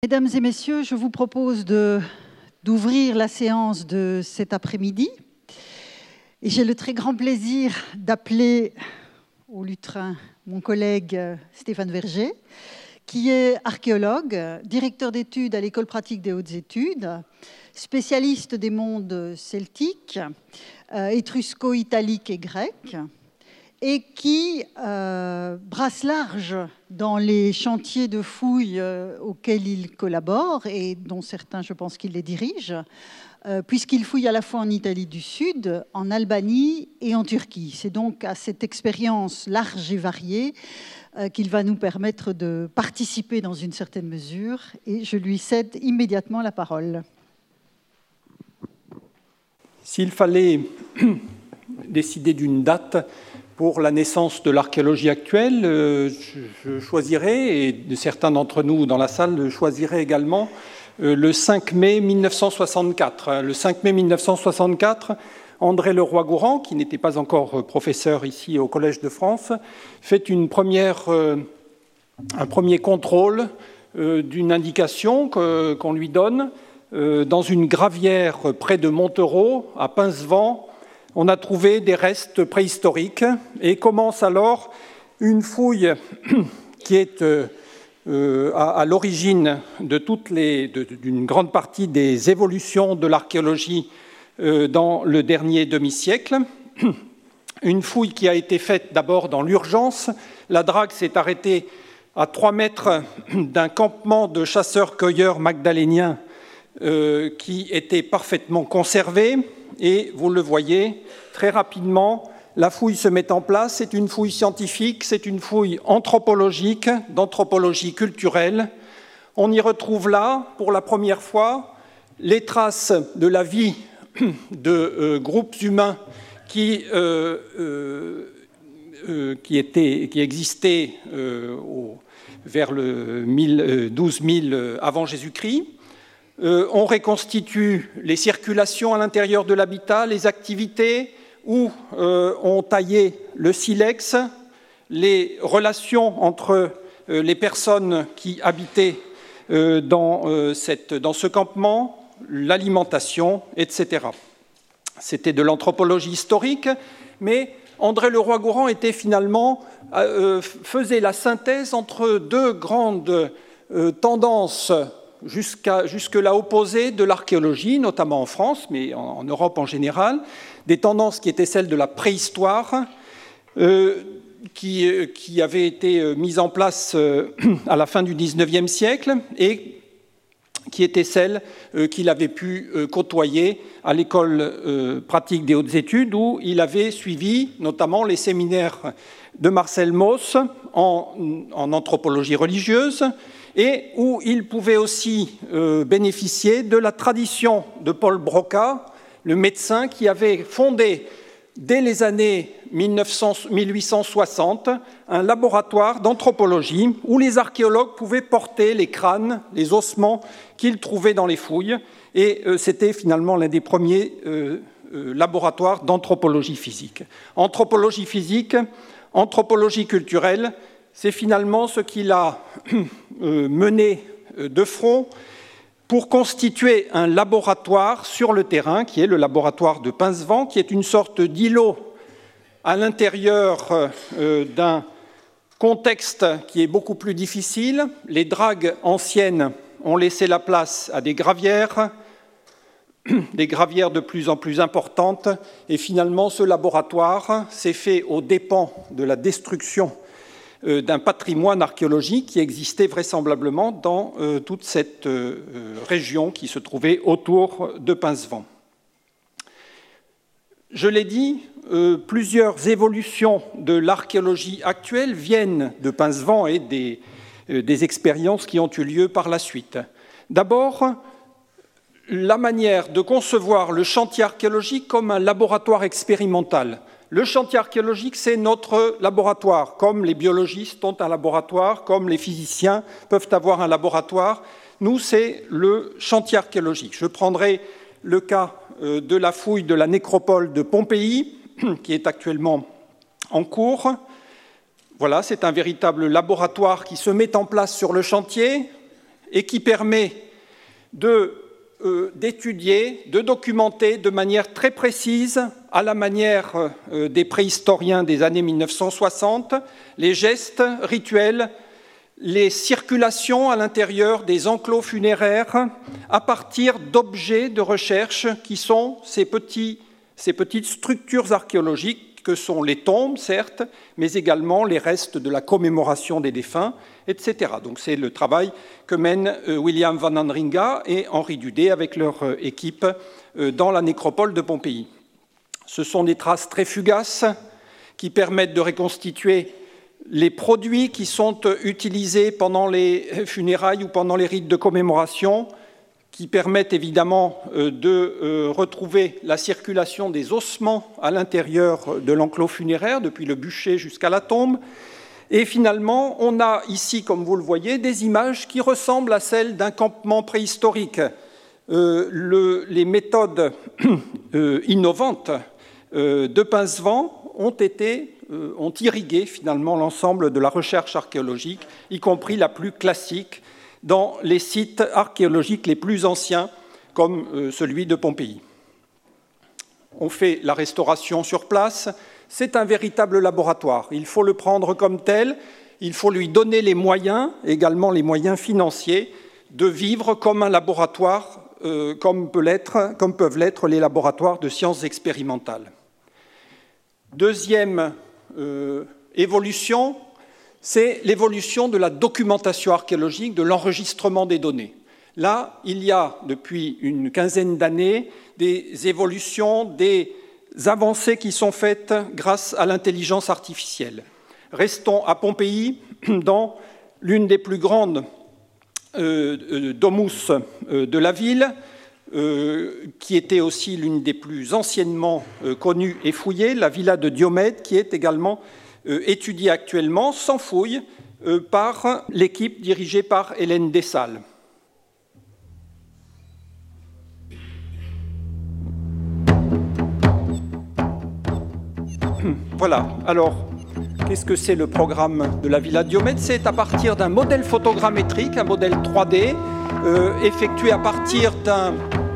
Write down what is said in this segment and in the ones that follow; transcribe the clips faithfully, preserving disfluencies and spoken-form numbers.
Mesdames et messieurs, je vous propose de, d'ouvrir la séance de cet après-midi. Et j'ai le très grand plaisir d'appeler au lutrin mon collègue Stéphane Verger, qui est archéologue, directeur d'études à l'École pratique des hautes études, spécialiste des mondes celtiques, euh, étrusco-italiques et grecs, et qui euh, brasse large dans les chantiers de fouilles euh, auxquels il collabore, et dont certains, je pense, qu'il les dirige, euh, puisqu'il fouille à la fois en Italie du Sud, en Albanie et en Turquie. C'est donc à cette expérience large et variée euh, qu'il va nous permettre de participer dans une certaine mesure, et je lui cède immédiatement la parole. S'il fallait décider d'une date pour la naissance de l'archéologie actuelle, euh, je choisirais, et certains d'entre nous dans la salle le choisiraient également, euh, le cinq mai mille neuf cent soixante-quatre. Le cinq mai mille neuf cent soixante-quatre, André Leroi-Gourhan, qui n'était pas encore professeur ici au Collège de France, fait une première, euh, un premier contrôle euh, d'une indication que, qu'on lui donne euh, dans une gravière près de Montereau, à Pincevent. On a trouvé des restes préhistoriques et commence alors une fouille qui est euh, euh, à, à l'origine de toutes les, de, d'une grande partie des évolutions de l'archéologie euh, dans le dernier demi-siècle. Une fouille qui a été faite d'abord dans l'urgence. La drague s'est arrêtée à trois mètres d'un campement de chasseurs-cueilleurs magdaléniens euh, qui était parfaitement conservé. Et vous le voyez, très rapidement, la fouille se met en place. C'est une fouille scientifique, c'est une fouille anthropologique, d'anthropologie culturelle. On y retrouve là, pour la première fois, les traces de la vie de euh, groupes humains qui, euh, euh, euh, qui, étaient, qui existaient euh, au, vers le douze mille avant Jésus-Christ. Euh, on reconstitue les circulations à l'intérieur de l'habitat, les activités où euh, on taillait le silex, les relations entre euh, les personnes qui habitaient euh, dans, euh, cette, dans ce campement, l'alimentation, et cetera. C'était de l'anthropologie historique, mais André Leroi-Gourhan était finalement, euh, faisait la synthèse entre deux grandes euh, tendances Jusqu'à, jusque-là opposées de l'archéologie, notamment en France, mais en, en Europe en général, des tendances qui étaient celles de la préhistoire, euh, qui, qui avaient été mises en place euh, à la fin du dix-neuvième siècle et qui étaient celles euh, qu'il avait pu euh, côtoyer à l'école euh, pratique des hautes études, où il avait suivi notamment les séminaires de Marcel Mauss en, en anthropologie religieuse, et où il pouvait aussi euh, bénéficier de la tradition de Paul Broca, le médecin qui avait fondé, dès les années mille huit cent soixante, un laboratoire d'anthropologie où les archéologues pouvaient porter les crânes, les ossements qu'ils trouvaient dans les fouilles, et euh, c'était finalement l'un des premiers euh, euh, laboratoires d'anthropologie physique. Anthropologie physique, anthropologie culturelle, c'est finalement ce qu'il a mené de front pour constituer un laboratoire sur le terrain, qui est le laboratoire de Pincevent, qui est une sorte d'îlot à l'intérieur d'un contexte qui est beaucoup plus difficile. Les dragues anciennes ont laissé la place à des gravières, des gravières de plus en plus importantes, et finalement ce laboratoire s'est fait aux dépens de la destruction d'un patrimoine archéologique qui existait vraisemblablement dans euh, toute cette euh, région qui se trouvait autour de Pincevent. Je l'ai dit, euh, plusieurs évolutions de l'archéologie actuelle viennent de Pincevent et des, euh, des expériences qui ont eu lieu par la suite. D'abord, la manière de concevoir le chantier archéologique comme un laboratoire expérimental. Le chantier archéologique, c'est notre laboratoire, comme les biologistes ont un laboratoire, comme les physiciens peuvent avoir un laboratoire. Nous, c'est le chantier archéologique. Je prendrai le cas de la fouille de la nécropole de Pompéi, qui est actuellement en cours. Voilà, c'est un véritable laboratoire qui se met en place sur le chantier et qui permet de Euh, d'étudier, de documenter de manière très précise, à la manière euh, des préhistoriens des années mille neuf cent soixante, les gestes rituels, les circulations à l'intérieur des enclos funéraires à partir d'objets de recherche qui sont ces, petits, ces petites structures archéologiques que sont les tombes, certes, mais également les restes de la commémoration des défunts, et cetera. Donc c'est le travail que mènent William Van Andringa et Henri Dudé avec leur équipe dans la nécropole de Pompéi. Ce sont des traces très fugaces qui permettent de reconstituer les produits qui sont utilisés pendant les funérailles ou pendant les rites de commémoration, qui permettent évidemment de retrouver la circulation des ossements à l'intérieur de l'enclos funéraire, depuis le bûcher jusqu'à la tombe. Et finalement, on a ici, comme vous le voyez, des images qui ressemblent à celles d'un campement préhistorique. Euh, le, les méthodes euh, innovantes euh, de Pincevent ont été, euh, ont irrigué finalement l'ensemble de la recherche archéologique, y compris la plus classique, dans les sites archéologiques les plus anciens, comme euh, celui de Pompéi. On fait la restauration sur place. C'est un véritable laboratoire. Il faut le prendre comme tel. Il faut lui donner les moyens, également les moyens financiers, de vivre comme un laboratoire, euh, comme, peut l'être, comme peuvent l'être les laboratoires de sciences expérimentales. Deuxième euh, évolution, c'est l'évolution de la documentation archéologique, de l'enregistrement des données. Là, il y a, depuis une quinzaine d'années, des évolutions, des avancées qui sont faites grâce à l'intelligence artificielle. Restons à Pompéi, dans l'une des plus grandes euh, domus euh, de la ville, euh, qui était aussi l'une des plus anciennement euh, connues et fouillées, la villa de Diomède, qui est également Euh, étudié actuellement sans fouille euh, par l'équipe dirigée par Hélène Dessalles. Voilà, alors, qu'est-ce que c'est le programme de la Villa Diomède? C'est à partir d'un modèle photogrammétrique, un modèle trois D, euh, effectué à partir d'un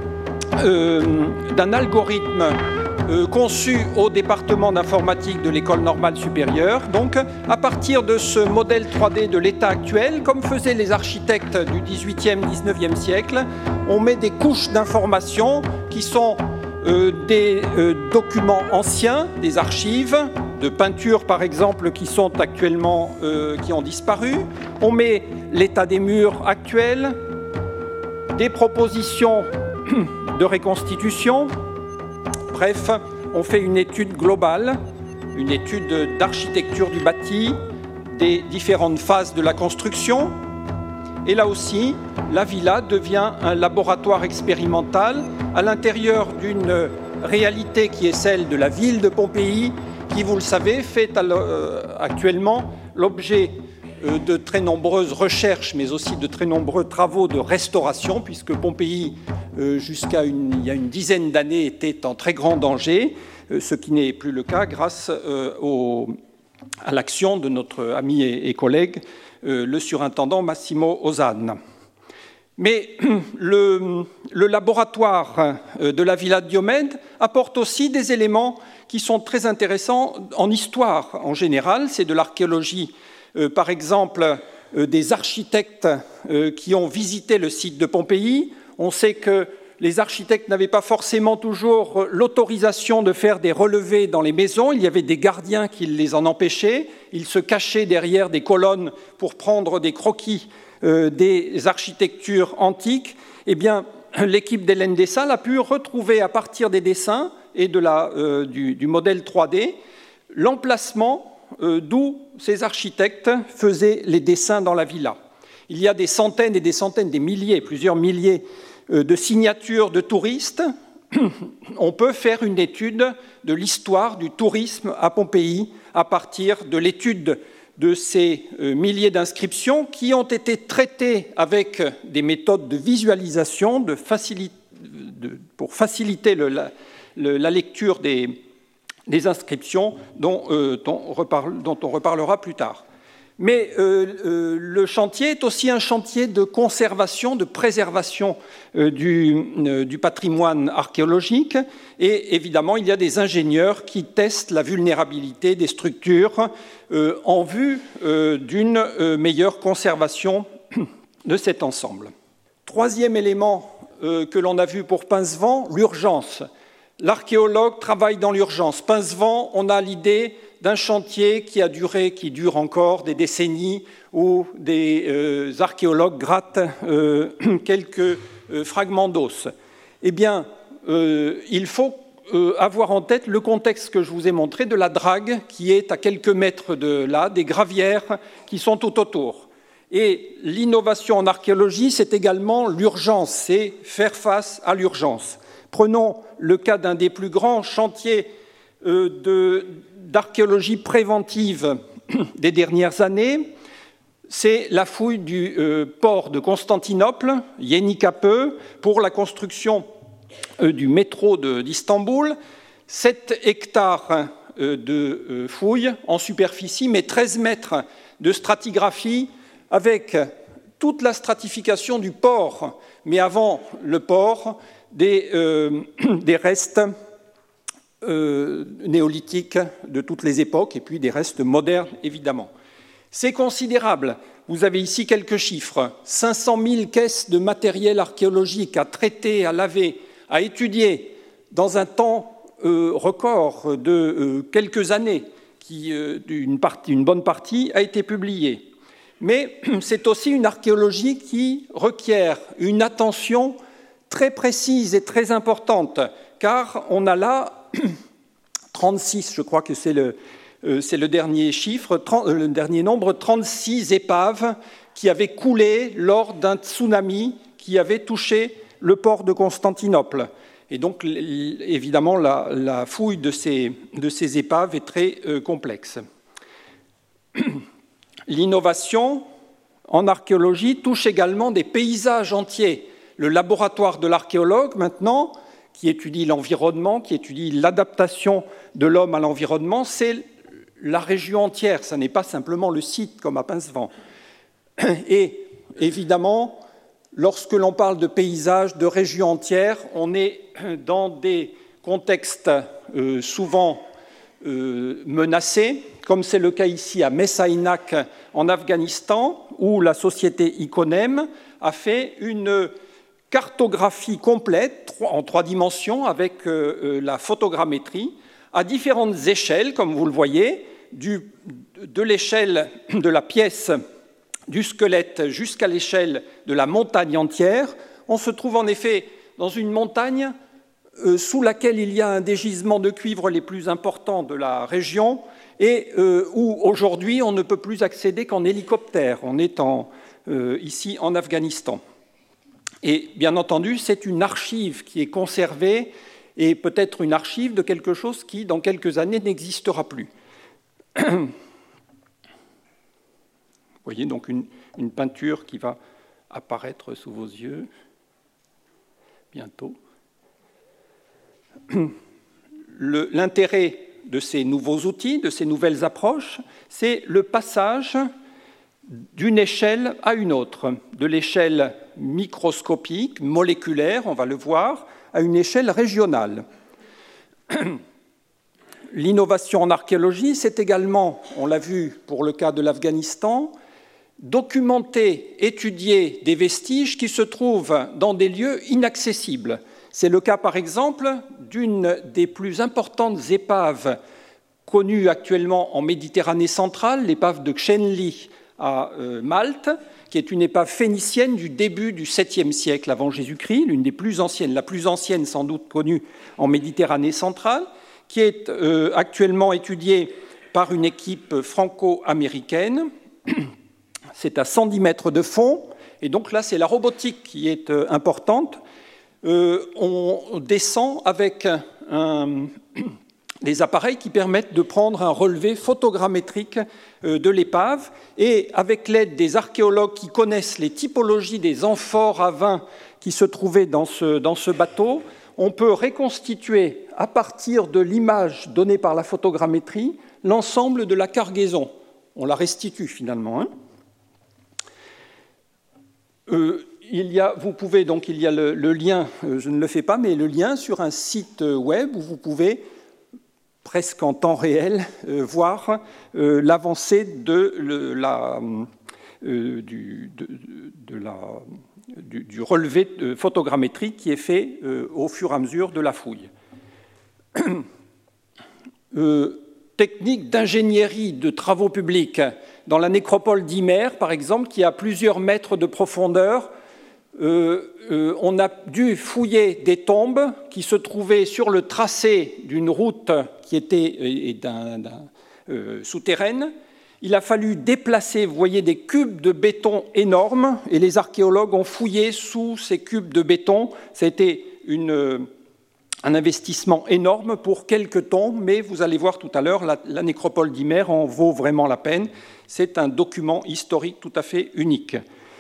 euh, d'un algorithme Euh, conçu au département d'informatique de l'École normale supérieure. Donc, à partir de ce modèle trois D de l'état actuel, comme faisaient les architectes du dix-huitième, dix-neuvième siècle, on met des couches d'informations qui sont euh, des euh, documents anciens, des archives, de peintures par exemple qui sont actuellement, euh, qui ont disparu. On met l'état des murs actuels, des propositions de reconstitution. Bref, on fait une étude globale, une étude d'architecture du bâti, des différentes phases de la construction. Et là aussi, la villa devient un laboratoire expérimental à l'intérieur d'une réalité qui est celle de la ville de Pompéi, qui, vous le savez, fait actuellement l'objet de très nombreuses recherches, mais aussi de très nombreux travaux de restauration, puisque Pompéi, jusqu'à une, il y a une dizaine d'années, était en très grand danger, ce qui n'est plus le cas grâce au, à l'action de notre ami et, et collègue, le surintendant Massimo Ozanne. Mais le, le laboratoire de la Villa Diomède apporte aussi des éléments qui sont très intéressants en histoire en général. C'est de l'archéologie, euh, par exemple, euh, des architectes euh, qui ont visité le site de Pompéi. On sait que les architectes n'avaient pas forcément toujours l'autorisation de faire des relevés dans les maisons. Il y avait des gardiens qui les en empêchaient. Ils se cachaient derrière des colonnes pour prendre des croquis euh, des architectures antiques. Eh bien, l'équipe d'Hélène Dessalles a pu retrouver à partir des dessins et de la, euh, du, du modèle trois D l'emplacement euh, d'où ces architectes faisaient les dessins dans la villa. Il y a des centaines et des centaines, des milliers, plusieurs milliers de signatures de touristes. On peut faire une étude de l'histoire du tourisme à Pompéi à partir de l'étude de ces milliers d'inscriptions qui ont été traitées avec des méthodes de visualisation de facili- de, pour faciliter le, la, le, la lecture des, des inscriptions dont, euh, dont, reparle, dont on reparlera plus tard. Mais euh, euh, le chantier est aussi un chantier de conservation, de préservation euh, du, euh, du patrimoine archéologique. Et évidemment, il y a des ingénieurs qui testent la vulnérabilité des structures euh, en vue euh, d'une euh, meilleure conservation de cet ensemble. Troisième élément euh, que l'on a vu pour Pincevent, l'urgence. L'archéologue travaille dans l'urgence. Pincevent, on a l'idée d'un chantier qui a duré, qui dure encore des décennies, où des euh, archéologues grattent euh, quelques euh, fragments d'os. Eh bien, euh, il faut euh, avoir en tête le contexte que je vous ai montré de la drague qui est à quelques mètres de là, des gravières qui sont tout autour. Et l'innovation en archéologie, c'est également l'urgence, c'est faire face à l'urgence. Prenons le cas d'un des plus grands chantiers euh, de d'archéologie préventive des dernières années, c'est la fouille du euh, port de Constantinople, Yenikapı, pour la construction euh, du métro d'Istanbul. sept hectares euh, de euh, fouilles en superficie, mais treize mètres de stratigraphie avec toute la stratification du port, mais avant le port, des, euh, des restes Euh, néolithiques de toutes les époques et puis des restes modernes, évidemment. C'est considérable. Vous avez ici quelques chiffres. cinq cent mille caisses de matériel archéologique à traiter, à laver, à étudier dans un temps euh, record de euh, quelques années, qui, euh, une, partie, une bonne partie, a été publiée. Mais c'est aussi une archéologie qui requiert une attention très précise et très importante, car on a là trente-six, je crois que c'est le, euh, c'est le dernier chiffre, trente, le dernier nombre, trente-six épaves qui avaient coulé lors d'un tsunami qui avait touché le port de Constantinople. Et donc, évidemment, la, la fouille de ces, de ces épaves est très euh, complexe. L'innovation en archéologie touche également des paysages entiers. Le laboratoire de l'archéologue, maintenant, qui étudie l'environnement, qui étudie l'adaptation de l'homme à l'environnement, c'est la région entière, ce n'est pas simplement le site comme à Pincevent. Et évidemment, lorsque l'on parle de paysage, de région entière, on est dans des contextes euh, souvent euh, menacés, comme c'est le cas ici à Messaïnak en Afghanistan, où la société Iconem a fait une cartographie complète en trois dimensions avec euh, la photogrammétrie à différentes échelles, comme vous le voyez, du, de l'échelle de la pièce du squelette jusqu'à l'échelle de la montagne entière. On se trouve en effet dans une montagne euh, sous laquelle il y a un des gisements de cuivre les plus importants de la région et euh, où aujourd'hui on ne peut plus accéder qu'en hélicoptère. On est en, euh, ici en Afghanistan. Et bien entendu, c'est une archive qui est conservée et peut-être une archive de quelque chose qui, dans quelques années, n'existera plus. Vous voyez donc une, une peinture qui va apparaître sous vos yeux bientôt. L'intérêt de ces nouveaux outils, de ces nouvelles approches, c'est le passage d'une échelle à une autre, de l'échelle microscopique, moléculaire, on va le voir, à une échelle régionale. L'innovation en archéologie, c'est également, on l'a vu pour le cas de l'Afghanistan, documenter, étudier des vestiges qui se trouvent dans des lieux inaccessibles. C'est le cas, par exemple, d'une des plus importantes épaves connues actuellement en Méditerranée centrale, l'épave de Chenli à Malte, qui est une épave phénicienne du début du septième siècle avant Jésus-Christ, l'une des plus anciennes, la plus ancienne sans doute connue en Méditerranée centrale, qui est euh, actuellement étudiée par une équipe franco-américaine. C'est à cent dix mètres de fond, et donc là c'est la robotique qui est euh, importante. Euh, on descend avec un, des appareils qui permettent de prendre un relevé photogrammétrique de l'épave et avec l'aide des archéologues qui connaissent les typologies des amphores à vin qui se trouvaient dans ce, dans ce bateau, on peut reconstituer à partir de l'image donnée par la photogrammétrie l'ensemble de la cargaison. on la restitue finalement. Hein. Euh, il y a, vous pouvez, donc il y a le, le lien, euh, je ne le fais pas, mais le lien sur un site web où vous pouvez presque en temps réel euh, voir euh, l'avancée de le, la, euh, du, de, de la, du, du relevé photogrammétrique qui est fait euh, au fur et à mesure de la fouille. euh, technique d'ingénierie de travaux publics dans la nécropole d'Imer, par exemple, qui a plusieurs mètres de profondeur. Euh, euh, on a dû fouiller des tombes qui se trouvaient sur le tracé d'une route qui était euh, d'un, d'un, euh, souterraine. Il a fallu déplacer, vous voyez, des cubes de béton énormes, et les archéologues ont fouillé sous ces cubes de béton. Ça a été une, euh, un investissement énorme pour quelques tombes, mais vous allez voir tout à l'heure, la, la nécropole d'Imer en vaut vraiment la peine. C'est un document historique tout à fait unique.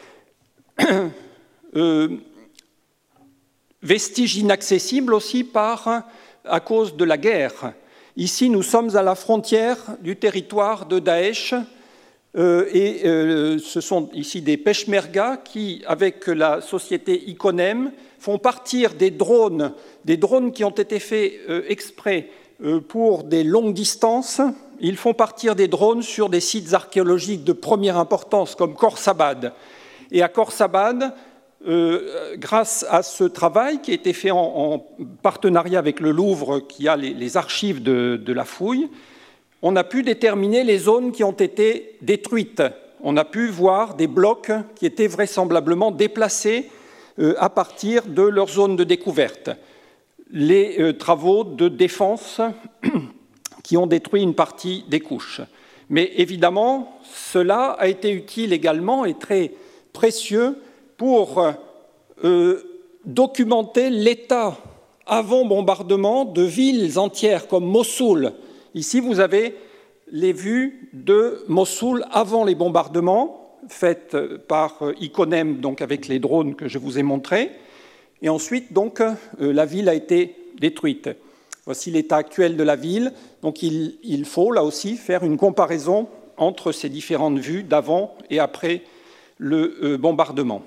Euh, vestiges inaccessibles aussi par, à cause de la guerre. Ici, nous sommes à la frontière du territoire de Daesh euh, et euh, ce sont ici des peshmergas qui, avec la société Iconem, font partir des drones, des drones qui ont été faits euh, exprès euh, pour des longues distances. Ils font partir des drones sur des sites archéologiques de première importance comme Khorsabad. Et à Khorsabad, Euh, grâce à ce travail qui a été fait en, en partenariat avec le Louvre, qui a les, les archives de, de la fouille, on a pu déterminer les zones qui ont été détruites. On a pu voir des blocs qui étaient vraisemblablement déplacés euh, à partir de leur zone de découverte. Les euh, travaux de défense qui ont détruit une partie des couches. Mais évidemment, cela a été utile également et très précieux pour euh, documenter l'état avant bombardement de villes entières comme Mossoul. Ici, vous avez les vues de Mossoul avant les bombardements, faites par Iconem, donc avec les drones que je vous ai montrés. Et ensuite, donc, euh, la ville a été détruite. Voici l'état actuel de la ville. Donc, il, il faut, là aussi, faire une comparaison entre ces différentes vues d'avant et après le euh, bombardement.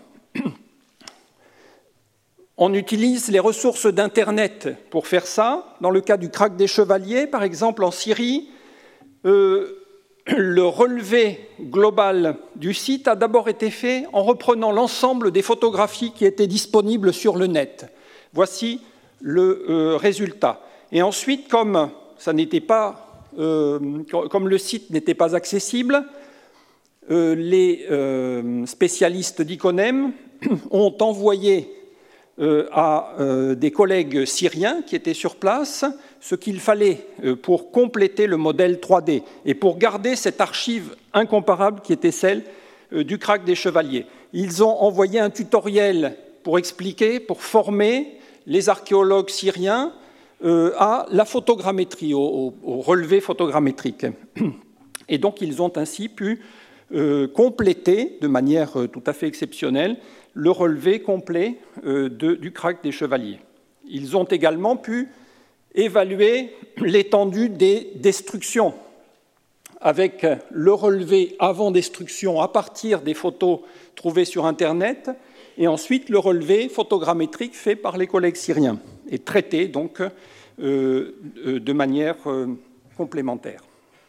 On utilise les ressources d'Internet pour faire ça. Dans le cas du krach des Chevaliers, par exemple, en Syrie, euh, le relevé global du site a d'abord été fait en reprenant l'ensemble des photographies qui étaient disponibles sur le net. Voici le euh, résultat. Et ensuite, comme, ça n'était pas, euh, comme le site n'était pas accessible, euh, les euh, spécialistes d'Iconem ont envoyé euh, à euh, des collègues syriens qui étaient sur place ce qu'il fallait euh, pour compléter le modèle trois D et pour garder cette archive incomparable qui était celle euh, du krach des Chevaliers. Ils ont envoyé un tutoriel pour expliquer, pour former les archéologues syriens euh, à la photogrammétrie, au, au, au relevé photogrammétrique. Et donc ils ont ainsi pu euh, compléter de manière euh, tout à fait exceptionnelle le relevé complet euh, de, du krach des Chevaliers. Ils ont également pu évaluer l'étendue des destructions avec le relevé avant destruction à partir des photos trouvées sur Internet et ensuite le relevé photogrammétrique fait par les collègues syriens et traité donc euh, de manière euh, complémentaire.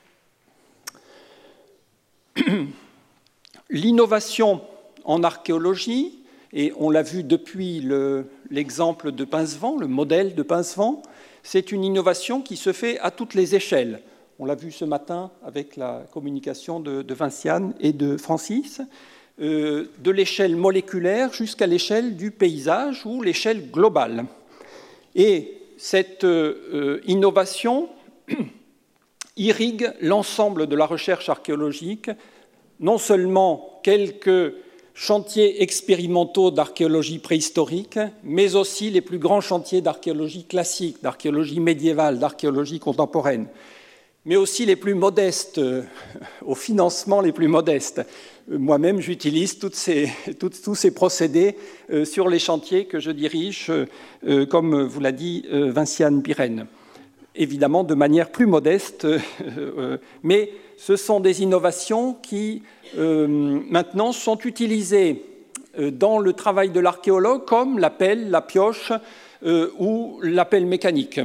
L'innovation en archéologie, et on l'a vu depuis le, l'exemple de Pincevent, le modèle de Pincevent, c'est une innovation qui se fait à toutes les échelles. On l'a vu ce matin avec la communication de, de Vinciane et de Francis, euh, de l'échelle moléculaire jusqu'à l'échelle du paysage ou l'échelle globale. Et cette euh, innovation irrigue l'ensemble de la recherche archéologique, non seulement quelques chantiers expérimentaux d'archéologie préhistorique, mais aussi les plus grands chantiers d'archéologie classique, d'archéologie médiévale, d'archéologie contemporaine, mais aussi les plus modestes, euh, au financement les plus modestes. Moi-même, j'utilise toutes ces, toutes, tous ces procédés euh, sur les chantiers que je dirige, euh, comme vous l'a dit euh, Vinciane Pirenne. évidemment de manière plus modeste, euh, mais ce sont des innovations qui euh, maintenant sont utilisées dans le travail de l'archéologue comme la pelle, la pioche euh, ou la pelle mécanique.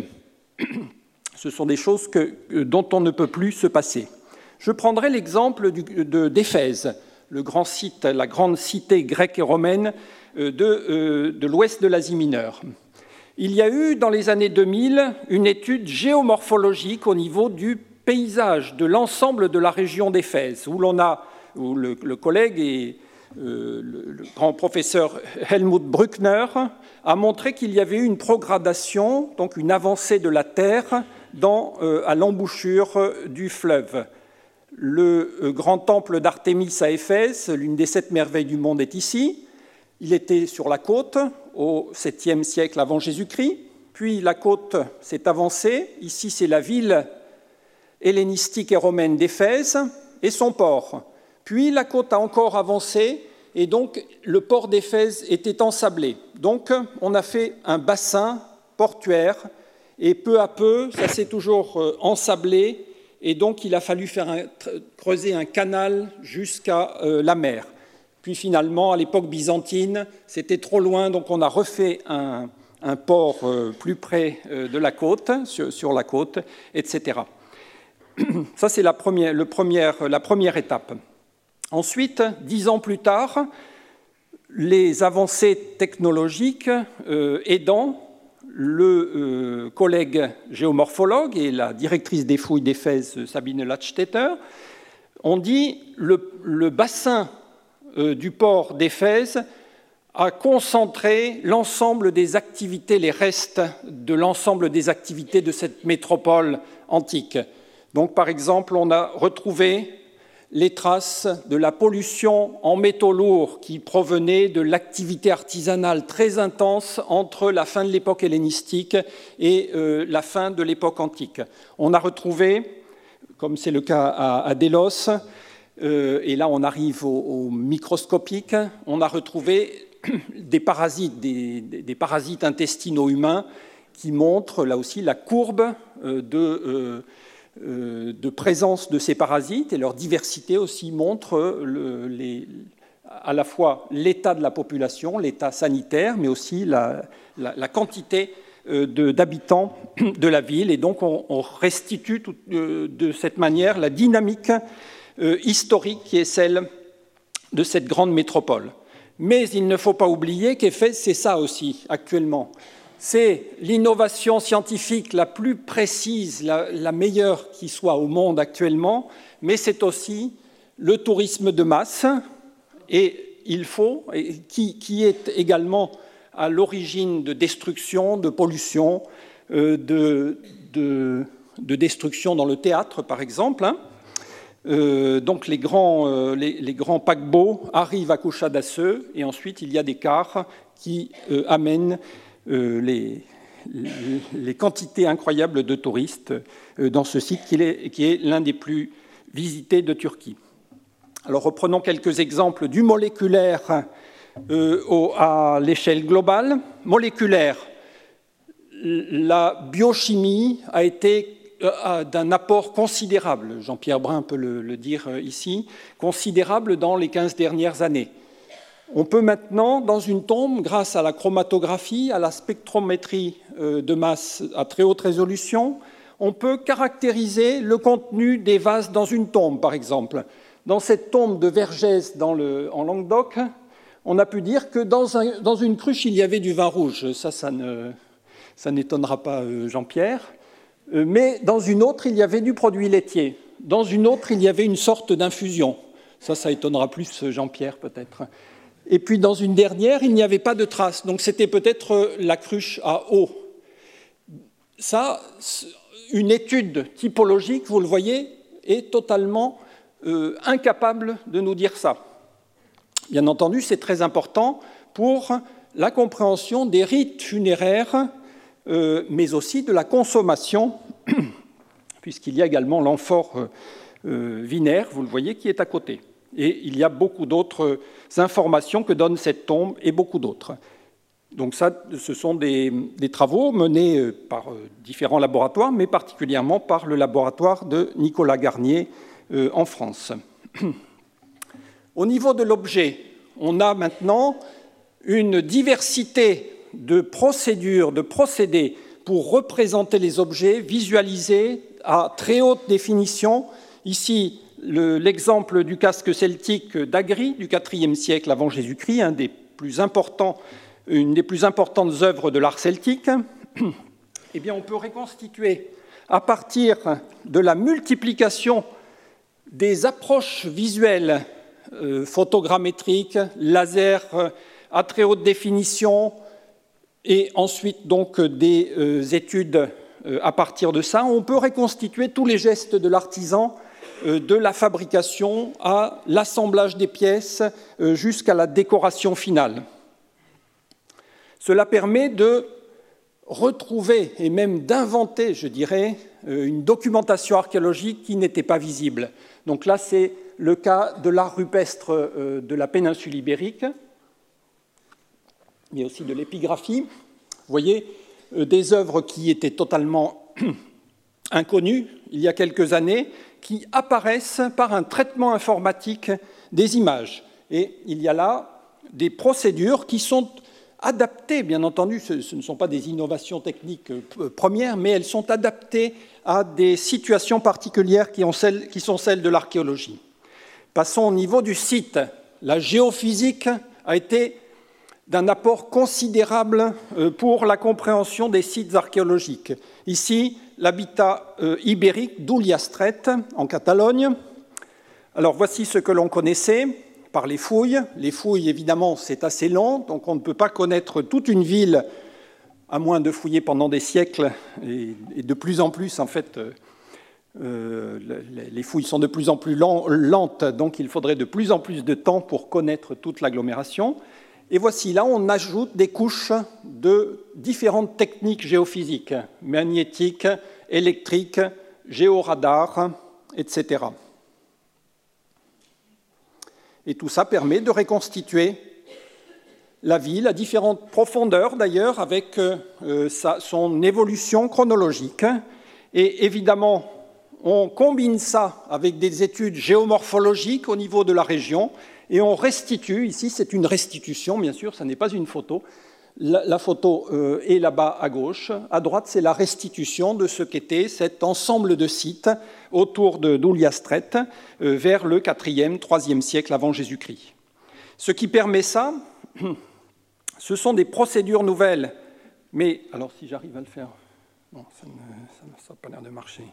Ce sont des choses que, dont on ne peut plus se passer. Je prendrai l'exemple d'Éphèse, le grand site, la grande cité grecque et romaine de, euh, de l'ouest de l'Asie mineure. Il y a eu, dans les années deux mille, une étude géomorphologique au niveau du paysage de l'ensemble de la région d'Éphèse, où l'on a, où le, le collègue et euh, le, le grand professeur Helmut Brückner a montré qu'il y avait eu une progradation, donc une avancée de la Terre dans, euh, à l'embouchure du fleuve. Le euh, grand temple d'Artémis à Éphèse, l'une des sept merveilles du monde, est ici. Il était sur la côte au septième siècle avant Jésus-Christ, puis la côte s'est avancée. Ici, c'est la ville hellénistique et romaine d'Éphèse et son port. Puis la côte a encore avancé et donc le port d'Éphèse était ensablé. Donc on a fait un bassin portuaire et peu à peu, ça s'est toujours ensablé et donc il a fallu faire un, creuser un canal jusqu'à euh, la mer. Puis finalement, à l'époque byzantine, c'était trop loin, donc on a refait un, un port euh, plus près euh, de la côte, sur, sur la côte, et cetera. Ça, c'est la première, le première, la première étape. Ensuite, dix ans plus tard, les avancées technologiques euh, aidant, le euh, collègue géomorphologue et la directrice des fouilles d'Éphèse, Sabine Ladstätter, ont dit le, le bassin euh, du port d'Éphèse a concentré l'ensemble des activités, les restes de l'ensemble des activités de cette métropole antique. Donc, par exemple, on a retrouvé les traces de la pollution en métaux lourds qui provenaient de l'activité artisanale très intense entre la fin de l'époque hellénistique et euh, la fin de l'époque antique. On a retrouvé, comme c'est le cas à, à Délos, euh, et là on arrive au, au microscopique, on a retrouvé des parasites, des, des parasites intestinaux humains qui montrent là aussi la courbe euh, de... Euh, de présence de ces parasites, et leur diversité aussi montre le, les, à la fois l'état de la population, l'état sanitaire, mais aussi la, la, la quantité d'habitants de la ville. Et donc on, on restitue tout, de, de cette manière la dynamique euh, historique qui est celle de cette grande métropole. Mais il ne faut pas oublier qu'Éphèse, c'est ça aussi actuellement. C'est l'innovation scientifique la plus précise, la, la meilleure qui soit au monde actuellement, mais c'est aussi le tourisme de masse, et il faut, et qui, qui est également à l'origine de destruction, de pollution, euh, de, de, de destruction dans le théâtre, par exemple. Hein. Euh, donc les grands, euh, les, les grands paquebots arrivent à Kushadase, et ensuite il y a des cars qui euh, amènent Euh, les, les quantités incroyables de touristes euh, dans ce site qui est, qui est l'un des plus visités de Turquie. Alors reprenons quelques exemples du moléculaire euh, au, à l'échelle globale. Moléculaire, la biochimie a été euh, d'un apport considérable, Jean-Pierre Brun peut le, le dire ici, considérable dans les quinze dernières années. On peut maintenant, dans une tombe, grâce à la chromatographie, à la spectrométrie de masse à très haute résolution, on peut caractériser le contenu des vases dans une tombe, par exemple. Dans cette tombe de Vergès dans le, en Languedoc, on a pu dire que dans, un, dans une cruche, il y avait du vin rouge. Ça, ça, ne, ça n'étonnera pas Jean-Pierre. Mais dans une autre, il y avait du produit laitier. Dans une autre, il y avait une sorte d'infusion. Ça, ça étonnera plus Jean-Pierre, peut-être. Et puis, dans une dernière, il n'y avait pas de traces. Donc, c'était peut-être la cruche à eau. Ça, une étude typologique, vous le voyez, est totalement euh, incapable de nous dire ça. Bien entendu, c'est très important pour la compréhension des rites funéraires, euh, mais aussi de la consommation, puisqu'il y a également l'amphore euh, vinaire, vous le voyez, qui est à côté. Et il y a beaucoup d'autres informations que donne cette tombe et beaucoup d'autres. Donc ça, ce sont des, des travaux menés par différents laboratoires, mais particulièrement par le laboratoire de Nicolas Garnier euh, en France. Au niveau de l'objet, on a maintenant une diversité de procédures, de procédés pour représenter les objets visualisés à très haute définition. Ici, l'exemple le, du casque celtique d'Agri du quatrième siècle avant Jésus-Christ, un des plus importants, une des plus importantes œuvres de l'art celtique. Eh bien, on peut reconstituer à partir de la multiplication des approches visuelles euh, photogrammétriques, laser euh, à très haute définition, et ensuite donc des euh, études euh, à partir de ça, on peut reconstituer tous les gestes de l'artisan, euh, de la fabrication à l'assemblage des pièces euh, jusqu'à la décoration finale. Cela permet de retrouver et même d'inventer, je dirais, euh, une documentation archéologique qui n'était pas visible. Donc là, c'est le cas de l'art rupestre euh, de la péninsule ibérique, mais aussi de l'épigraphie. Vous voyez, euh, des œuvres qui étaient totalement inconnues il y a quelques années, qui apparaissent par un traitement informatique des images. Et il y a là des procédures qui sont adaptées, bien entendu, ce, ce ne sont pas des innovations techniques euh, premières, mais elles sont adaptées à des situations particulières qui, ont celles, qui sont celles de l'archéologie. Passons au niveau du site. La géophysique a été d'un apport considérable pour la compréhension des sites archéologiques. Ici, l'habitat ibérique d'Ullastret, en Catalogne. Alors, voici ce que l'on connaissait par les fouilles. Les fouilles, évidemment, c'est assez lent, donc on ne peut pas connaître toute une ville, à moins de fouiller pendant des siècles, et, et de plus en plus, en fait, euh, les fouilles sont de plus en plus lentes, donc il faudrait de plus en plus de temps pour connaître toute l'agglomération. Et voici, là, on ajoute des couches de différentes techniques géophysiques, magnétiques, électriques, géoradars, et cetera. Et tout ça permet de reconstituer la ville à différentes profondeurs, d'ailleurs, avec euh, sa, son évolution chronologique. Et évidemment, on combine ça avec des études géomorphologiques au niveau de la région, et on restitue, ici c'est une restitution, bien sûr, ça n'est pas une photo. La, la photo euh, est là-bas à gauche. À droite, c'est la restitution de ce qu'était cet ensemble de sites autour de d'Ullastret euh, vers le quatrième, troisième siècle avant Jésus-Christ. Ce qui permet ça, ce sont des procédures nouvelles. Mais, alors si j'arrive à le faire, non, ça n'a pas l'air de marcher.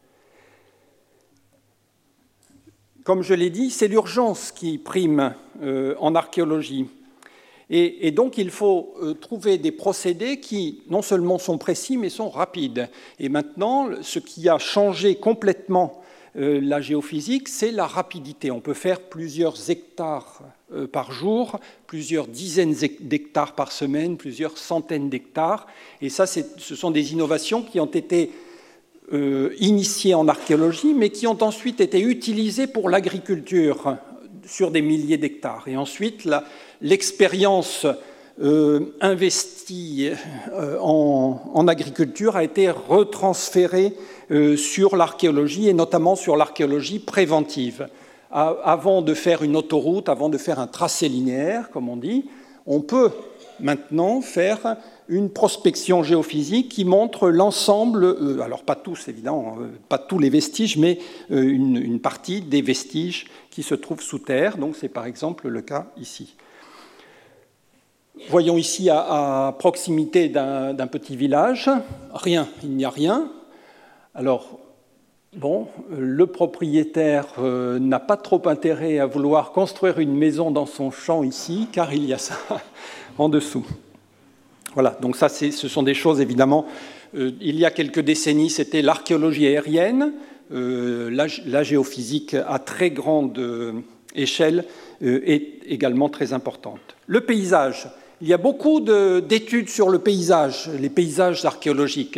Comme je l'ai dit, c'est l'urgence qui prime euh, en archéologie. Et, et donc, il faut euh, trouver des procédés qui, non seulement sont précis, mais sont rapides. Et maintenant, ce qui a changé complètement euh, la géophysique, c'est la rapidité. On peut faire plusieurs hectares euh, par jour, plusieurs dizaines d'hectares par semaine, plusieurs centaines d'hectares. Et ça, ce sont des innovations qui ont été Euh, initiés en archéologie, mais qui ont ensuite été utilisés pour l'agriculture sur des milliers d'hectares. Et ensuite, l'expérience euh, investie euh, en, en agriculture a été retransférée euh, sur l'archéologie, et notamment sur l'archéologie préventive. À, avant de faire une autoroute, avant de faire un tracé linéaire, comme on dit, on peut maintenant faire une prospection géophysique qui montre l'ensemble, euh, alors pas tous évidemment, euh, pas tous les vestiges, mais euh, une, une partie des vestiges qui se trouvent sous terre. Donc c'est par exemple le cas ici. Voyons ici à, à proximité d'un d'un petit village, rien, il n'y a rien. Alors, bon, le propriétaire euh, n'a pas trop intérêt à vouloir construire une maison dans son champ ici, car il y a ça en dessous. Voilà, donc ça, ce sont des choses, évidemment, euh, il y a quelques décennies, c'était l'archéologie aérienne, euh, la, la géophysique à très grande euh, échelle euh, est également très importante. Le paysage, il y a beaucoup d'études sur le paysage, les paysages archéologiques.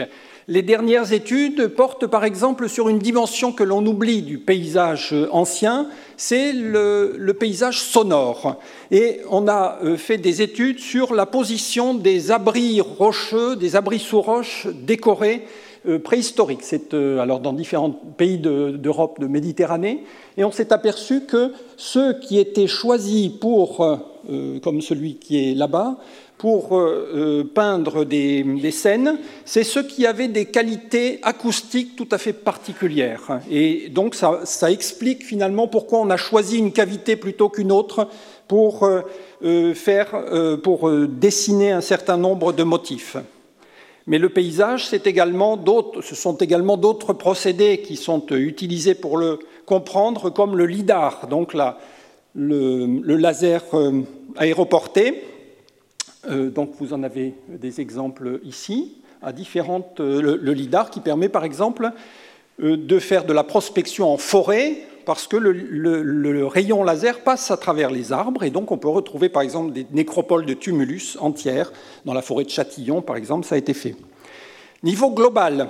Les dernières études portent par exemple sur une dimension que l'on oublie du paysage ancien, c'est le, le paysage sonore. Et on a fait des études sur la position des abris rocheux, des abris sous roches décorés préhistoriques. C'est alors dans différents pays d'Europe, de Méditerranée. Et on s'est aperçu que ceux qui étaient choisis pour, euh, comme celui qui est là-bas, pour euh, peindre des, des scènes, c'est ceux qui avaient des qualités acoustiques tout à fait particulières. Et donc ça, ça explique finalement pourquoi on a choisi une cavité plutôt qu'une autre pour, euh, faire, euh, pour euh, dessiner un certain nombre de motifs. Mais le paysage, c'est également d'autres, ce sont également d'autres procédés qui sont utilisés pour le comprendre, comme le lidar, donc la, le, le laser euh, aéroporté. Euh, donc vous en avez des exemples ici, à différentes, euh, le, le lidar qui permet par exemple euh, de faire de la prospection en forêt parce que le, le, le rayon laser passe à travers les arbres et donc on peut retrouver par exemple des nécropoles de tumulus entières dans la forêt de Châtillon par exemple, ça a été fait. Niveau global,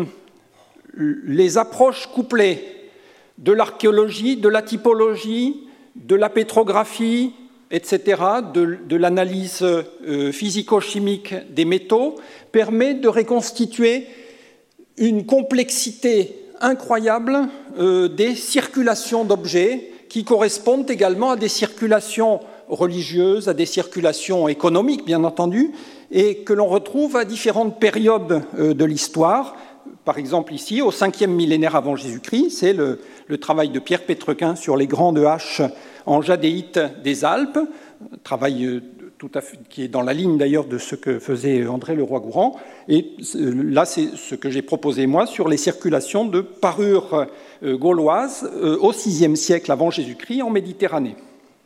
les approches couplées de l'archéologie, de la typologie, de la pétrographie, et cetera, de, de l'analyse euh, physico-chimique des métaux, permet de reconstituer une complexité incroyable euh, des circulations d'objets qui correspondent également à des circulations religieuses, à des circulations économiques, bien entendu, et que l'on retrouve à différentes périodes euh, de l'histoire. Par exemple, ici, au cinquième millénaire avant Jésus-Christ, c'est le, le travail de Pierre Pétrequin sur les grandes haches en jadéite des Alpes, travail tout à fait, qui est dans la ligne d'ailleurs de ce que faisait André Leroi-Gourhan. Et là, c'est ce que j'ai proposé moi sur les circulations de parures gauloises au sixième siècle avant Jésus-Christ en Méditerranée.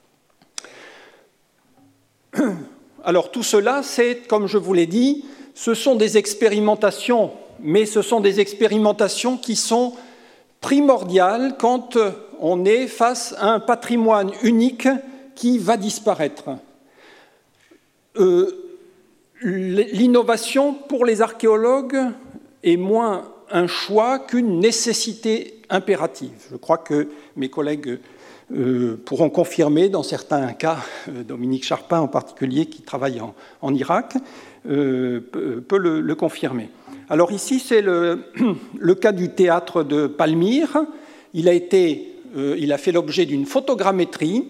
Alors tout cela, c'est, comme je vous l'ai dit, ce sont des expérimentations, mais ce sont des expérimentations qui sont primordiales quand on est face à un patrimoine unique qui va disparaître. Euh, l'innovation pour les archéologues est moins un choix qu'une nécessité impérative. Je crois que mes collègues euh, pourront confirmer, dans certains cas, euh, Dominique Charpin en particulier, qui travaille en, en Irak, euh, peut, peut le, le confirmer. Alors ici, c'est le, le cas du théâtre de Palmyre. Il a été Il a fait l'objet d'une photogrammétrie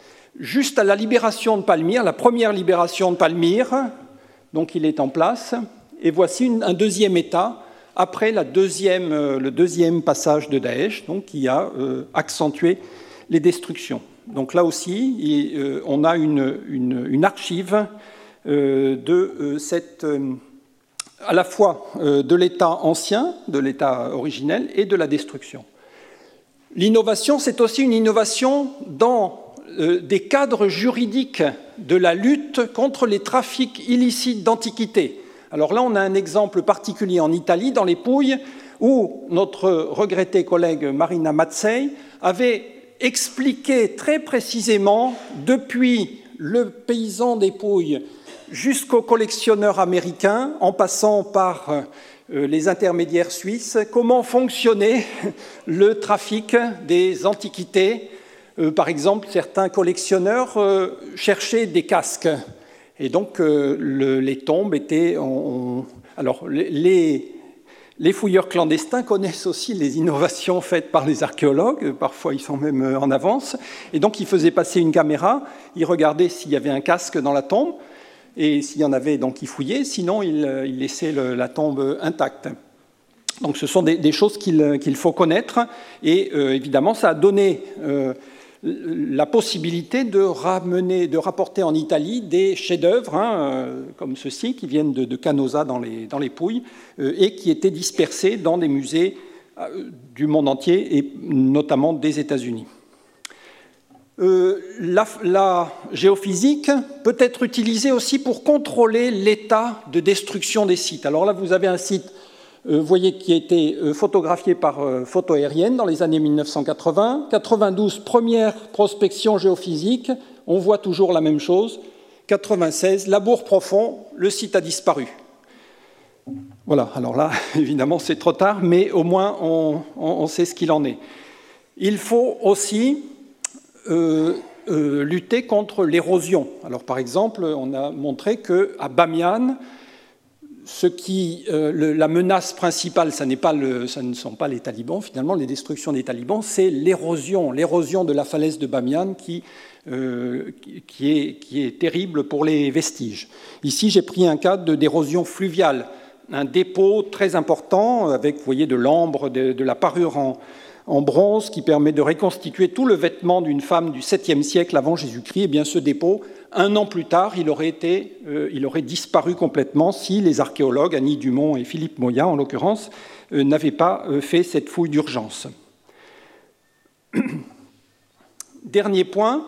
juste à la libération de Palmyre, la première libération de Palmyre, donc il est en place, et voici une, un deuxième état après la deuxième, euh, le deuxième passage de Daesh, donc qui a euh, accentué les destructions. Donc là aussi, il, euh, on a une, une, une archive euh, de euh, cette, euh, à la fois euh, de l'état ancien, de l'état originel, et de la destruction. L'innovation, c'est aussi une innovation dans euh, des cadres juridiques de la lutte contre les trafics illicites d'antiquités. Alors là, on a un exemple particulier en Italie, dans les Pouilles, où notre regrettée collègue Marina Mazzei avait expliqué très précisément, depuis le paysan des Pouilles jusqu'au collectionneur américain, en passant par les intermédiaires suisses, comment fonctionnait le trafic des antiquités. Euh, par exemple, certains collectionneurs euh, cherchaient des casques. Et donc, euh, le, les tombes étaient... On, on, alors, les, les fouilleurs clandestins connaissent aussi les innovations faites par les archéologues. Parfois, ils sont même en avance. Et donc, ils faisaient passer une caméra, ils regardaient s'il y avait un casque dans la tombe. Et s'il y en avait, donc, ils fouillaient, sinon ils, ils laissaient le, la tombe intacte. Donc ce sont des, des choses qu'il qu'il faut connaître, et euh, évidemment ça a donné euh, la possibilité de ramener, de rapporter en Italie des chefs-d'œuvre, hein, euh, comme ceux-ci, qui viennent de, de Canosa dans les, dans les Pouilles, euh, et qui étaient dispersés dans des musées euh, du monde entier, et notamment des États-Unis. Euh, la, la géophysique peut être utilisée aussi pour contrôler l'état de destruction des sites. Alors là, vous avez un site, euh, vous voyez, qui a été euh, photographié par euh, photo aérienne dans les années mille neuf cent quatre-vingts. quatre-vingt-douze, première prospection géophysique, on voit toujours la même chose. quatre-vingt-seize, labour profond, le site a disparu. Voilà, alors là, évidemment, c'est trop tard, mais au moins, on, on, on sait ce qu'il en est. Il faut aussi euh, euh, lutter contre l'érosion. Alors, par exemple, on a montré qu'à Bamiyan, ce qui, euh, le, la menace principale, ça, n'est pas le, ça ne sont pas les talibans, finalement, les destructions des talibans, c'est l'érosion, l'érosion de la falaise de Bamiyan qui, euh, qui, est, qui est terrible pour les vestiges. Ici, j'ai pris un cas de, d'érosion fluviale, un dépôt très important avec, vous voyez, de l'ambre, de, de la parure en, en bronze qui permet de reconstituer tout le vêtement d'une femme du septième siècle avant Jésus-Christ. Et bien, ce dépôt, un an plus tard, il aurait, été, euh, il aurait disparu complètement si les archéologues, Annie Dumont et Philippe Moya, en l'occurrence, euh, n'avaient pas euh, fait cette fouille d'urgence. Dernier point,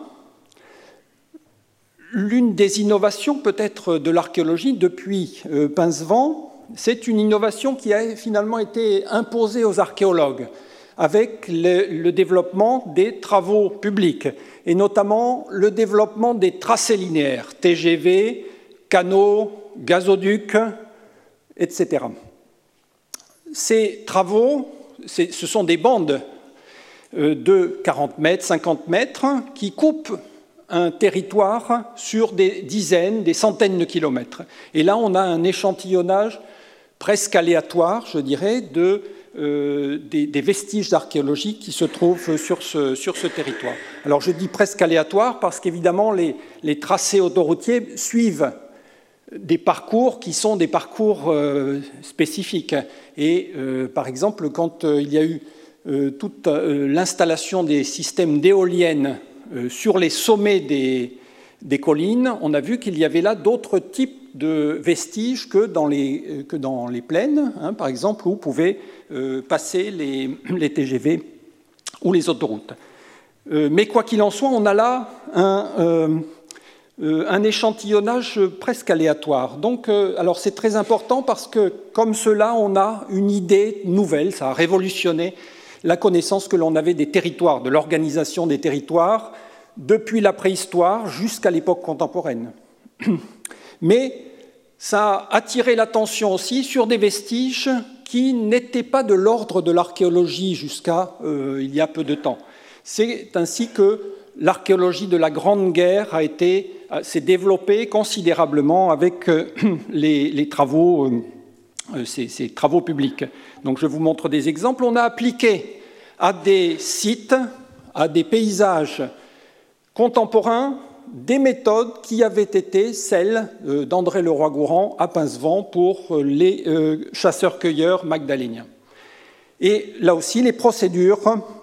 l'une des innovations peut-être de l'archéologie depuis euh, Pincevent, c'est une innovation qui a finalement été imposée aux archéologues avec le, le développement des travaux publics, et notamment le développement des tracés linéaires, T G V, canaux, gazoducs, et cetera. Ces travaux, ce sont des bandes de quarante mètres, cinquante mètres, qui coupent un territoire sur des dizaines, des centaines de kilomètres. Et là, on a un échantillonnage presque aléatoire, je dirais, de Euh, des, des vestiges archéologiques qui se trouvent sur ce, sur ce territoire. Alors je dis presque aléatoire parce qu'évidemment les, les tracés autoroutiers suivent des parcours qui sont des parcours euh, spécifiques. Et euh, par exemple, quand euh, il y a eu euh, toute euh, l'installation des systèmes d'éoliennes euh, sur les sommets des, des collines, on a vu qu'il y avait là d'autres types de vestiges que dans les, que dans les plaines, hein, par exemple, où pouvaient euh, passer les, les T G V ou les autoroutes. Euh, mais quoi qu'il en soit, on a là un, euh, euh, un échantillonnage presque aléatoire. Donc, euh, alors c'est très important parce que, comme cela, on a une idée nouvelle, ça a révolutionné la connaissance que l'on avait des territoires, de l'organisation des territoires, depuis la préhistoire jusqu'à l'époque contemporaine. Mais ça a attiré l'attention aussi sur des vestiges qui n'étaient pas de l'ordre de l'archéologie jusqu'à euh, il y a peu de temps. C'est ainsi que l'archéologie de la Grande Guerre a été, s'est développée considérablement avec euh, les, les travaux, euh, ces, ces travaux publics. Donc je vous montre des exemples. On a appliqué à des sites, à des paysages contemporains, des méthodes qui avaient été celles d'André Leroi-Gourhan à Pincevent pour les chasseurs-cueilleurs magdaléniens. Et là aussi, les procédures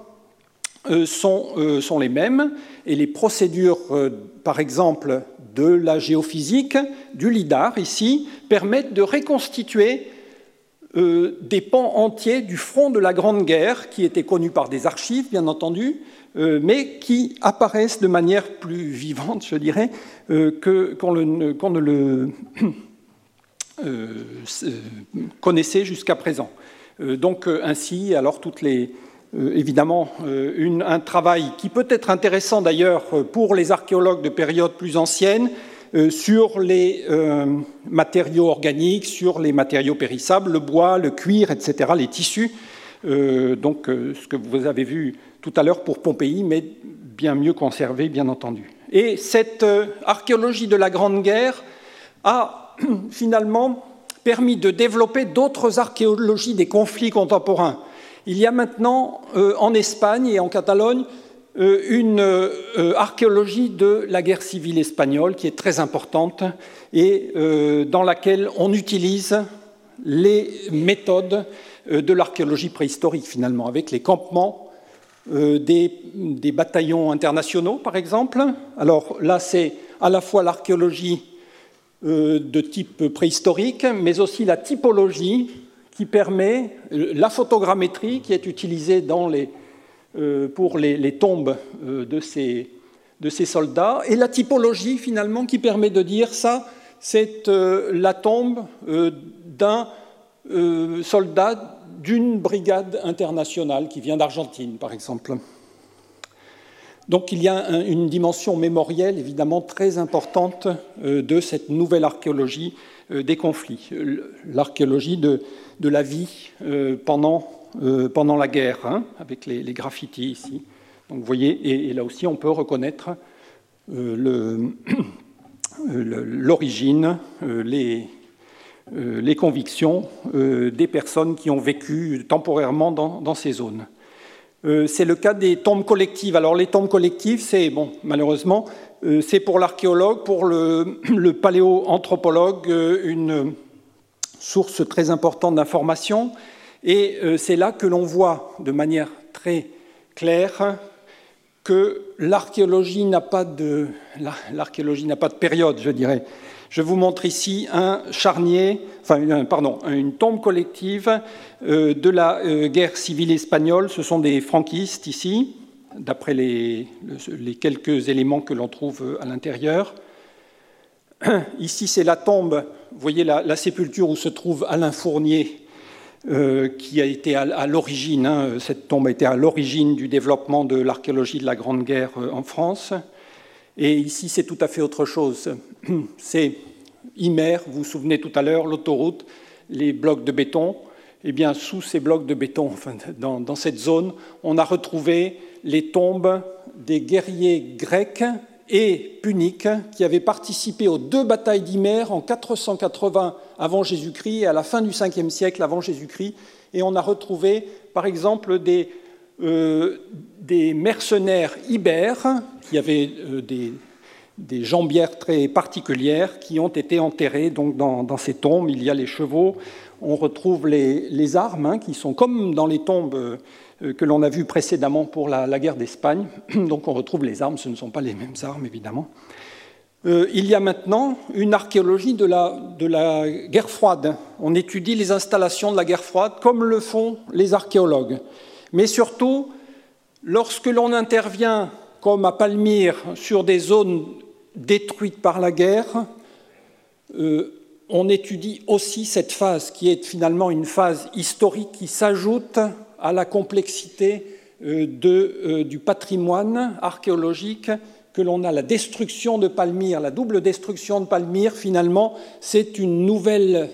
sont, sont les mêmes, et les procédures, par exemple, de la géophysique, du lidar, ici, permettent de reconstituer des pans entiers du front de la Grande Guerre, qui étaient connus par des archives, bien entendu, mais qui apparaissent de manière plus vivante, je dirais, que, qu'on, le, qu'on ne le euh, connaissait jusqu'à présent. Donc ainsi, alors toutes les, évidemment, une, un travail qui peut être intéressant d'ailleurs pour les archéologues de périodes plus anciennes, sur les euh, matériaux organiques, sur les matériaux périssables, le bois, le cuir, et cetera, les tissus, euh, donc euh, ce que vous avez vu tout à l'heure pour Pompéi, mais bien mieux conservé, bien entendu. Et cette euh, archéologie de la Grande Guerre a finalement permis de développer d'autres archéologies des conflits contemporains. Il y a maintenant euh, en Espagne et en Catalogne euh, une euh, archéologie de la guerre civile espagnole qui est très importante et euh, dans laquelle on utilise les méthodes euh, de l'archéologie préhistorique finalement, avec les campements Euh, des, des bataillons internationaux, par exemple. Alors là, c'est à la fois l'archéologie euh, de type préhistorique, mais aussi la typologie qui permet, euh, la photogrammétrie qui est utilisée dans les, euh, pour les, les tombes euh, de, ces, de ces soldats, et la typologie, finalement, qui permet de dire ça, c'est euh, la tombe euh, d'un euh, soldat d'une brigade internationale qui vient d'Argentine, par exemple. Donc il y a un, une dimension mémorielle évidemment très importante euh, de cette nouvelle archéologie euh, des conflits, l'archéologie de, de la vie euh, pendant, euh, pendant la guerre, hein, avec les, les graffitis ici. Donc vous voyez, et, et là aussi on peut reconnaître euh, le, l'origine, euh, les, euh, les convictions euh, des personnes qui ont vécu temporairement dans, dans ces zones. Euh, c'est le cas des tombes collectives. Alors les tombes collectives, c'est, bon, malheureusement, euh, c'est pour l'archéologue, pour le, le paléoanthropologue, euh, une source très importante d'informations. Et euh, c'est là que l'on voit de manière très claire que l'archéologie n'a pas de, l'archéologie n'a pas de période, je dirais. Je vous montre ici un charnier, enfin, pardon, une tombe collective euh, de la euh, guerre civile espagnole. Ce sont des franquistes ici, d'après les, les quelques éléments que l'on trouve à l'intérieur. Ici, c'est la tombe, vous voyez la, la sépulture où se trouve Alain Fournier, euh, qui a été à, à l'origine, hein, cette tombe a été à l'origine du développement de l'archéologie de la Grande Guerre euh, en France. Et ici, c'est tout à fait autre chose. C'est Imer, vous vous souvenez tout à l'heure, l'autoroute, les blocs de béton. Eh bien, sous ces blocs de béton, enfin, dans, dans cette zone, on a retrouvé les tombes des guerriers grecs et puniques qui avaient participé aux deux batailles d'Imer en quatre cent quatre-vingts avant Jésus-Christ et à la fin du cinquième siècle avant Jésus-Christ. Et on a retrouvé, par exemple, des, euh, des mercenaires ibères qui avaient euh, des, des jambières très particulières qui ont été enterrées donc, dans, dans ces tombes. Il y a les chevaux, on retrouve les, les armes hein, qui sont comme dans les tombes euh, que l'on a vues précédemment pour la, la guerre d'Espagne. Donc on retrouve les armes, ce ne sont pas les mêmes armes évidemment. Euh, il y a maintenant une archéologie de la, de la guerre froide. On étudie les installations de la guerre froide comme le font les archéologues. Mais surtout, lorsque l'on intervient, comme à Palmyre, sur des zones détruites par la guerre, euh, on étudie aussi cette phase qui est finalement une phase historique qui s'ajoute à la complexité euh, de, euh, du patrimoine archéologique que l'on a. La destruction de Palmyre, la double destruction de Palmyre, finalement, c'est une nouvelle,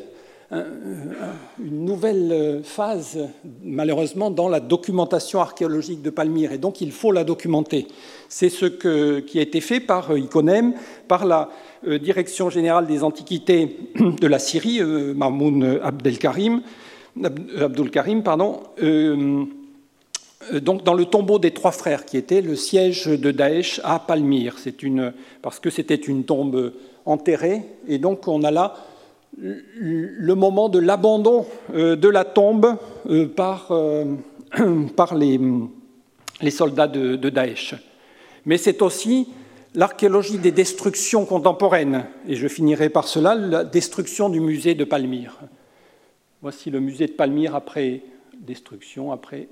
une nouvelle phase, malheureusement, dans la documentation archéologique de Palmyre. Et donc, il faut la documenter. C'est ce que, qui a été fait par Iconem, par la euh, Direction générale des antiquités de la Syrie, euh, Mahmoud Abdelkarim, Abdul Karim, pardon, euh, donc dans le tombeau des trois frères, qui était le siège de Daesh à Palmyre. C'est une, parce que c'était une tombe enterrée, et donc on a là le moment de l'abandon de la tombe par, par les, les soldats de, de Daesh. Mais c'est aussi l'archéologie des destructions contemporaines, et je finirai par cela, la destruction du musée de Palmyre. Voici le musée de Palmyre après destruction, après...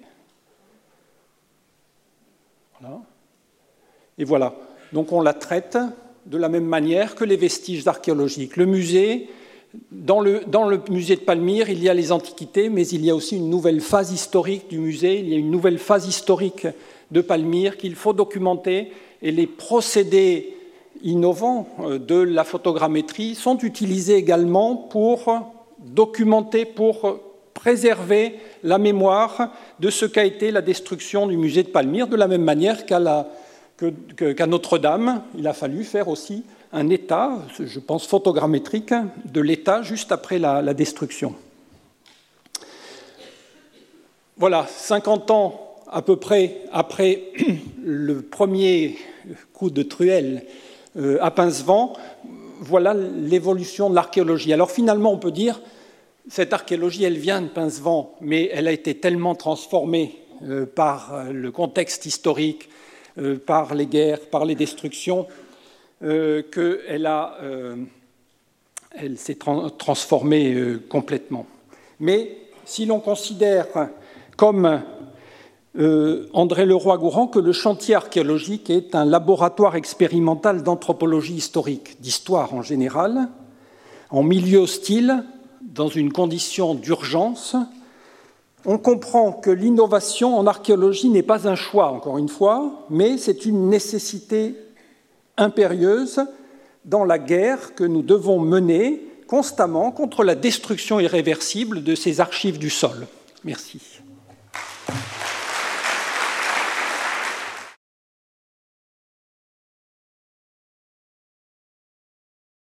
Voilà. Et voilà. Donc on la traite de la même manière que les vestiges archéologiques. Le musée, dans le, dans le musée de Palmyre, il y a les antiquités, mais il y a aussi une nouvelle phase historique du musée, il y a une nouvelle phase historique de Palmyre qu'il faut documenter, et les procédés innovants de la photogrammétrie sont utilisés également pour documenter, pour préserver la mémoire de ce qu'a été la destruction du musée de Palmyre, de la même manière qu'à, la, que, que, qu'à Notre-Dame, il a fallu faire aussi un état, je pense photogrammétrique, de l'état juste après la, la destruction. Voilà, cinquante ans à peu près après le premier coup de truelle à Pincevent, voilà l'évolution de l'archéologie. Alors finalement, on peut dire, cette archéologie, elle vient de Pincevent, mais elle a été tellement transformée euh, par le contexte historique, euh, par les guerres, par les destructions, euh, qu'elle a, euh, elle s'est tra- transformée euh, complètement. Mais si l'on considère, comme euh, André Leroy-Gourand, que le chantier archéologique est un laboratoire expérimental d'anthropologie historique, d'histoire en général, en milieu hostile, dans une condition d'urgence, on comprend que l'innovation en archéologie n'est pas un choix, encore une fois, mais c'est une nécessité impérieuse dans la guerre que nous devons mener constamment contre la destruction irréversible de ces archives du sol. Merci.